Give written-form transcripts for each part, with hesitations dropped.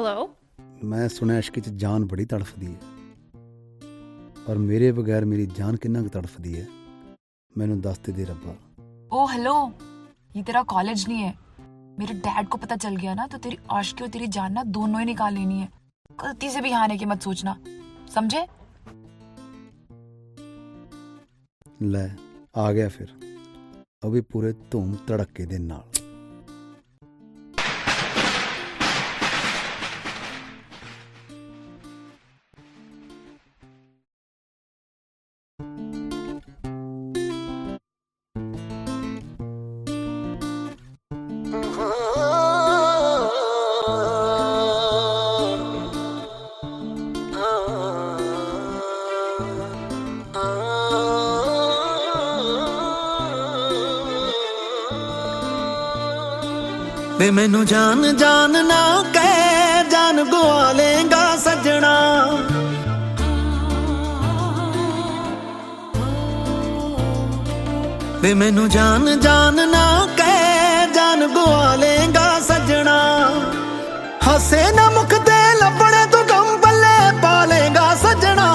Hello? मैं सुनिया इश्क च जान बड़ी तड़फदी है, पर मेरे बगैर मेरी जान किन्ना क तड़फदी है, मैनू दस ते दे रब्बा। ओ हेलो, ये तेरा कॉलेज नहीं है। मेरे डैड को पता चल गया ना तो तेरी आशिकी और तेरी जान ना दोनों ही निकाल लेनी है। गलती से भी यहाँ आने की मत सोचना, समझे? ले आ गया फिर, अभी पूरे धूम धड़के दे नाल। वे मैनू जान जान ना कह, जान गुआ लेगा सजना। वे मैनू जान जान ना कह, जान गुआ लेगा सजना। हसे ना मुख दे लपड़े तू गम पल्ले पा लेगा सजना।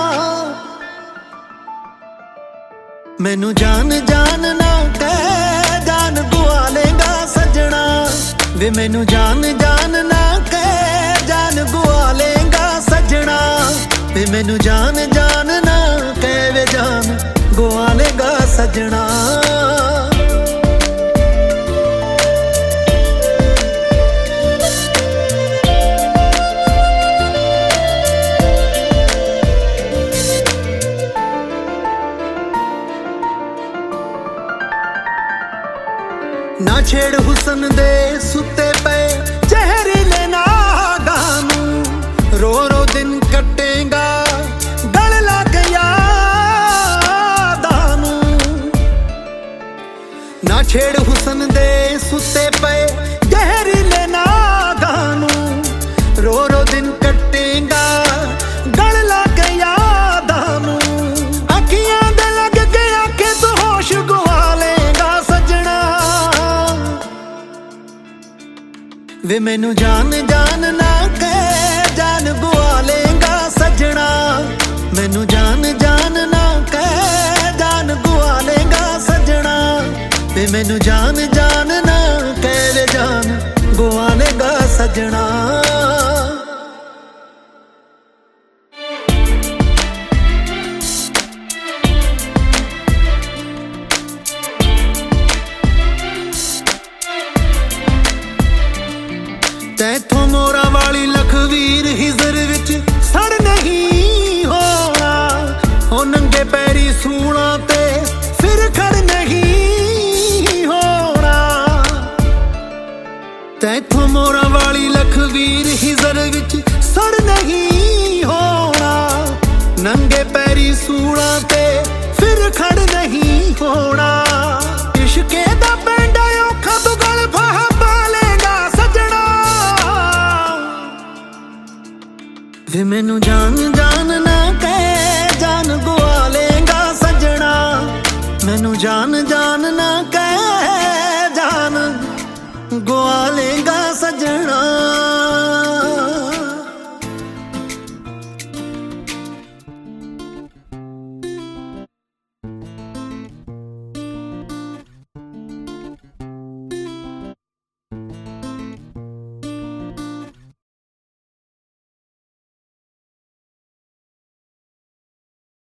मैनू जान जान ना कह, जान गुआ लेगा सजना। वे मैनू जान जान ना कह, जान गुआ लेगा सजना। वे मैनू जान जान ना कह, वे जान गुआ लेगा सजना। ना छेड़ हुसन दे सुते पे जहरीले नागां नूं, रो रो दिन कटेगा गल लग यादां नूं। ना छेड़ हुसन दे सुते पे जहरीले नागां नूं, रो रो दिन कटेगा गल लग यादां नूं। अखियां दे लग के आखे तू होश गुआ लेगा सजना। वे मैनू जान जान ना कह, जान गुआ लेगा सजना। मैनू जान जान ना कह, जान गुआ लेगा सजना। वे मैनू जान जान ना कह, वे जान गुआ लेगा सजना। तैथों मोरा वाली लखवीर हिजर विच सड़ नहीं होना। हो नंगे पैरी सूला ते फिर खड़ नहीं होना। तैथों मोरा वाली लखवीर हिजर विच सड़ नहीं होना। नंगे पैरी सूला ते फिर खड़ नहीं होना। इश्के दा पेंडा औखा तू गल फाहा पा लेगा सजना। वे मैनू जान जान